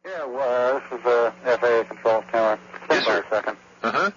Yeah, well, this is FAA Control Tower. Yes, sir. A second. Uh-huh.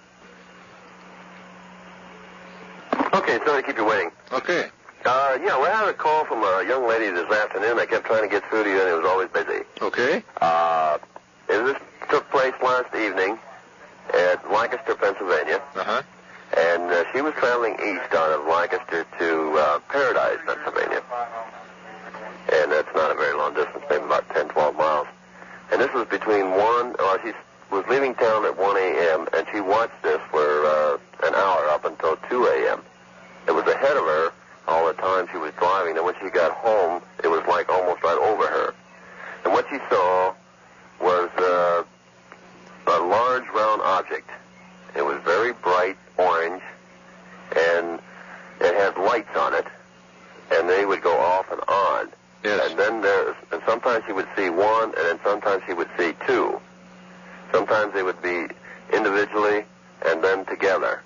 Okay, sorry to keep you waiting. Okay. Yeah, we had a call from a young lady this afternoon. I kept trying to get through to you, and it was always busy. Okay. This took place last evening at Lancaster, Pennsylvania. Uh-huh. And she was traveling east out of Lancaster to Paradise, Pennsylvania. And that's not a very long distance, maybe about 10, 12 miles. And this was between she was leaving town at 1 a.m., and she watched this for an hour up until 2 a.m. It was ahead of her all the time she was driving, and when she got home, it was like almost right over her. And what she saw was a large round object. It was very bright orange, and it had lights on it, and they would go off and on. Yes. And then and sometimes she would see one, and then sometimes she would see two. Sometimes they would be individually and then together.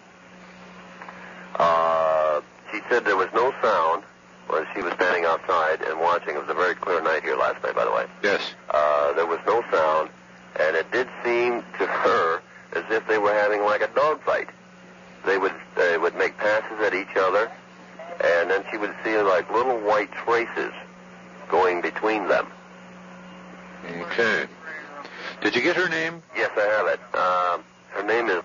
She said there was no sound when she was standing outside and watching. It was a very clear night here last night, by the way. Yes. There was no sound, and it did seem to her as if they were having like a dogfight. They would make passes at each other, and then she would see like little white traces going between them. Okay. Did you get her name? Yes, I have it. Her name is...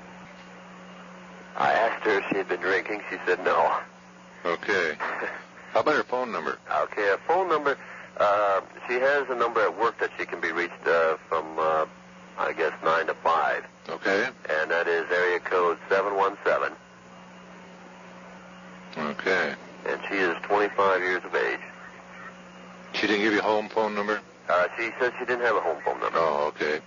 I asked her if she had been drinking. She said no. Okay. How about her phone number? Okay, her phone number... she has a number at work that she can be reached from, I guess, 9 to 5. Okay. And that is area code 717. Okay. And she is 25 years of age. She didn't give you a home phone number? She said she didn't have a home phone number. Oh, okay.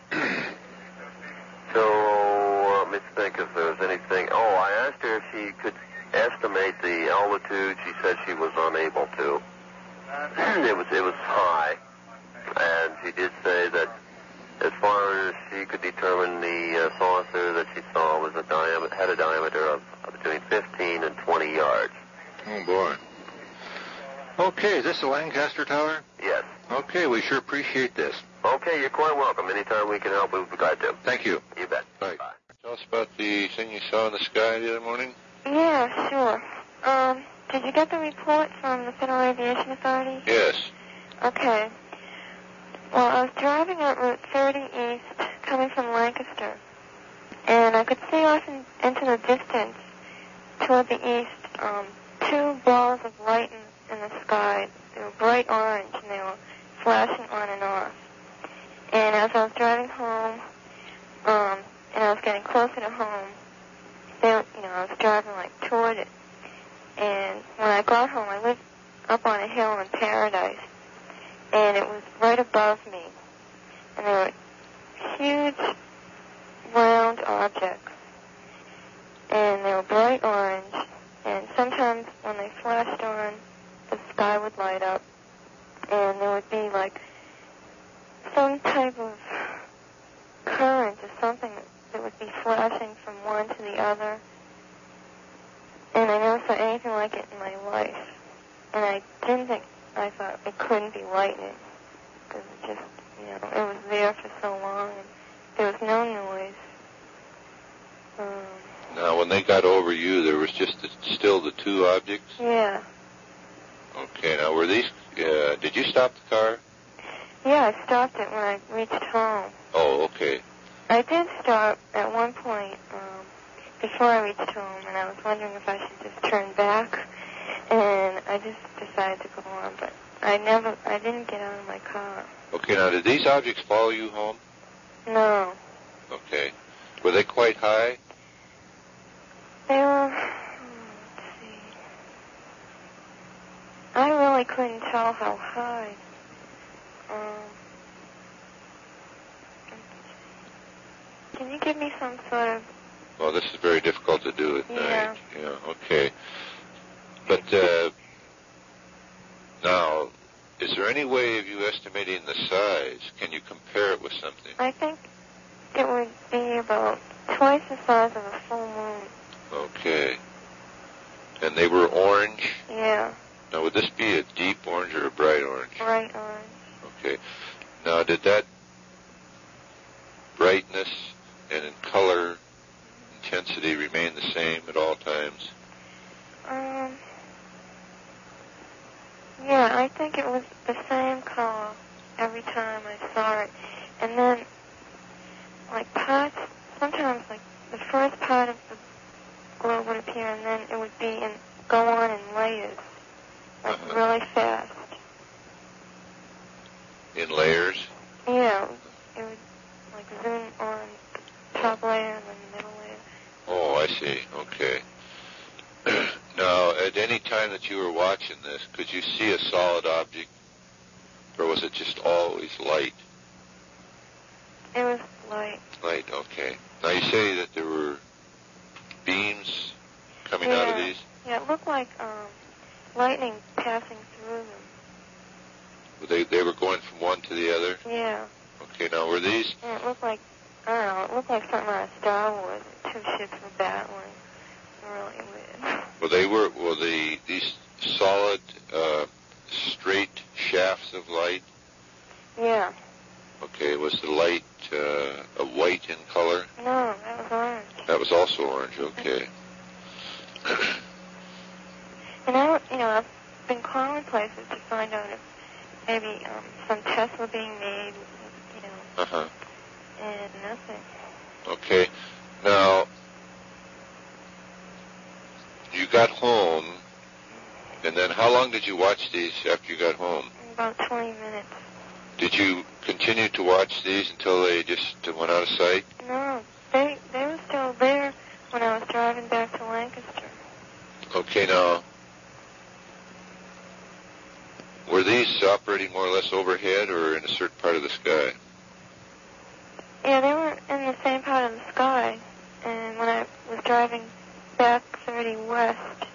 So, let me think if there was anything. Oh, I asked her if she could estimate the altitude. She said she was unable to. It was high. And she did say that as far as she could determine, the saucer that she saw was had a diameter of between 15 and 20 yards. Oh, boy. Okay, is this the Lancaster Tower? Yes. Okay, we sure appreciate this. Okay, you're quite welcome. Anytime we can help, we'll be glad to. Thank you. You bet. Bye. Tell us about the thing you saw in the sky the other morning. Yeah, sure. Did you get the report from the Federal Aviation Authority? Yes. Okay. Well, I was driving on Route 30 East, coming from Lancaster, and I could see off into the distance, toward the east, two balls of light in the sky. They were bright orange, and they were flashing on and off. And as I was driving home, and I was getting closer to home, I was driving like toward it. And when I got home, I lived up on a hill in Paradise, and it was right above me. And they were huge, round objects, and they were bright orange. And sometimes when they flashed on, the sky would light up, and there would be like some type of current or something that would be flashing from one to the other. And I never saw anything like it in my life. And I thought it couldn't be lightning, because it just, it was there for so long, and there was no noise. Now, when they got over you, there was just still the two objects? Yeah. Okay, now were these, did you stop the car? Yeah, I stopped it when I reached home. Oh, okay. I did stop at one point before I reached home, and I was wondering if I should just turn back, and I just decided to go on, but I didn't get out of my car. Okay, now did these objects follow you home? No. Okay. Were they quite high? They were, let's see. I really couldn't tell how high. Can you give me some sort of... Well, this is very difficult to do at night. Yeah, okay. But, now, is there any way of you estimating the size? Can you compare it with something? I think it would be about twice the size of a full moon. Okay. And they were orange? Yeah. Now, would this be a deep orange or a bright orange? Bright orange. Okay. Now, did that brightness and in color intensity remain the same at all times? Yeah, I think it was the same color every time I saw it. And then, like parts, sometimes like the first part of the globe would appear and then it would go on in layers, like really fast. In layers? Yeah, it would like zoom on the top layer and then the middle layer. Oh, I see. Okay. Now, at any time that you were watching this, could you see a solid object, or was it just always light? It was light. Light, okay. Now, you say that there were beams coming out of these? Yeah, it looked like lightning passing through them. They were going from one to the other? Yeah. Okay, now, were these... Yeah, it looked like, I don't know, it looked like something out of Star Wars. Two ships were battling. Really weird. Were these solid, straight shafts of light? Yeah. Okay, was the light a white in color? No, that was orange. That was also orange, okay. And I've been calling places to find out if maybe some tests were being made, and nothing. Okay. Now, you got home, and then how long did you watch these after you got home? About 20 minutes. Did you continue to watch these until they just went out of sight? No, they were still there when I was driving back to Lancaster. Okay, now, were these operating more or less overhead or in a certain part of the sky? Yeah, they were in the same part of the sky, and when I was driving back 30 west,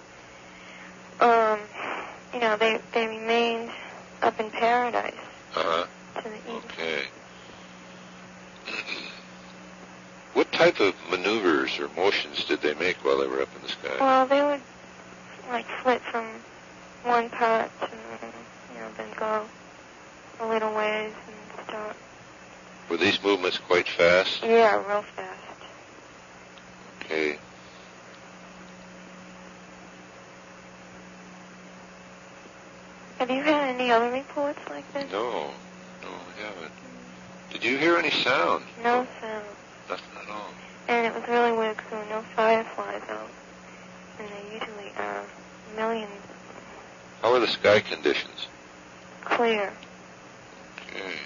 they remained up in paradise. Uh-huh. To the east. Okay. What type of maneuvers or motions did they make while they were up in the sky? Well, they would, like, flit from one part to, then go a little ways and stop. Were these movements quite fast? Yeah, real fast. Okay. Have you had any other reports like this? No, I haven't. Did you hear any sound? No sound. Nothing at all. And it was really weird because there were no fireflies out. And there usually are millions. How are the sky conditions? Clear. Okay.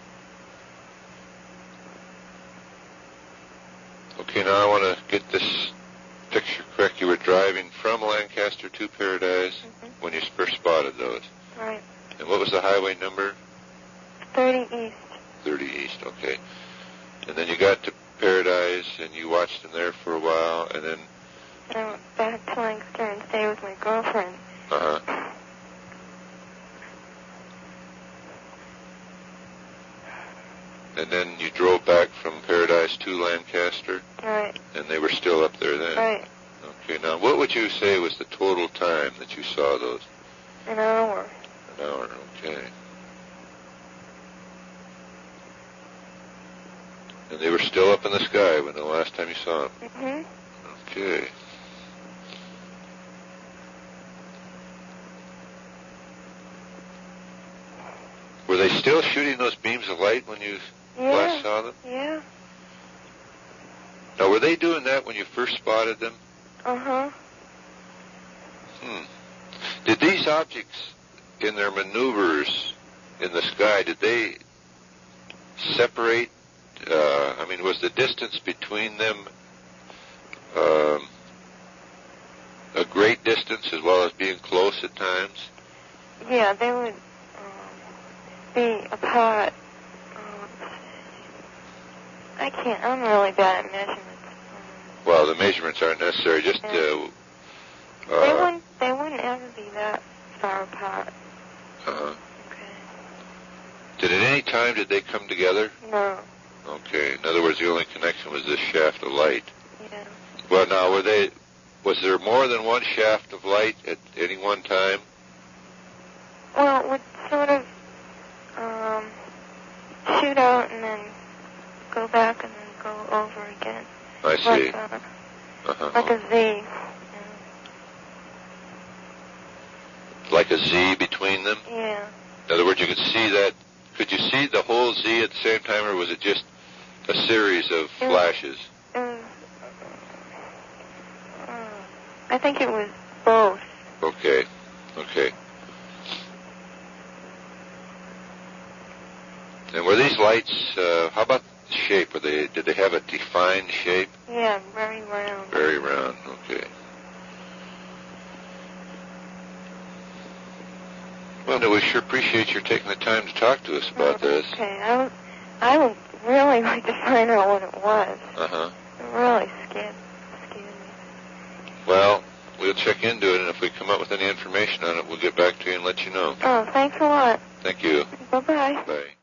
Okay, now I want to get this picture correct. You were driving from Lancaster to Paradise when you first spotted those. Right. And what was the highway number? 30 east. 30 east, okay. And then you got to Paradise, and you watched them there for a while, and then... And I went back to Lancaster and stayed with my girlfriend. Uh-huh. And then you drove back from Paradise to Lancaster? Right. And they were still up there then? Right. Okay, now what would you say was the total time that you saw those? An hour. An hour, okay. And they were still up in the sky when the last time you saw them? Mm-hmm. Okay. Were they still shooting those beams of light when you last saw them? Yeah. Now, were they doing that when you first spotted them? Uh-huh. Did these objects, in their maneuvers in the sky, did they separate? Was the distance between them a great distance as well as being close at times? Yeah, they would be apart. I'm really bad at measurements. Well, the measurements aren't necessary. Just they wouldn't ever be that far apart. Uh-huh. Okay. At any time did they come together? No. Okay. In other words, the only connection was this shaft of light. Yeah. Well, now, was there more than one shaft of light at any one time? Well, it would sort of I see. Like a Z. Like a Z between them? Yeah. In other words, you could see that. Could you see the whole Z at the same time, or was it just a series of flashes? I think it was both. Okay. And were these lights, how about the shape? Did they have a defined shape? Yeah, very round. Very round, okay. Well, we sure appreciate your taking the time to talk to us about this. Okay, I would really like to find out what it was. It really scared me. Well, we'll check into it, and if we come up with any information on it, we'll get back to you and let you know. Oh, thanks a lot. Thank you. Bye-bye. Bye.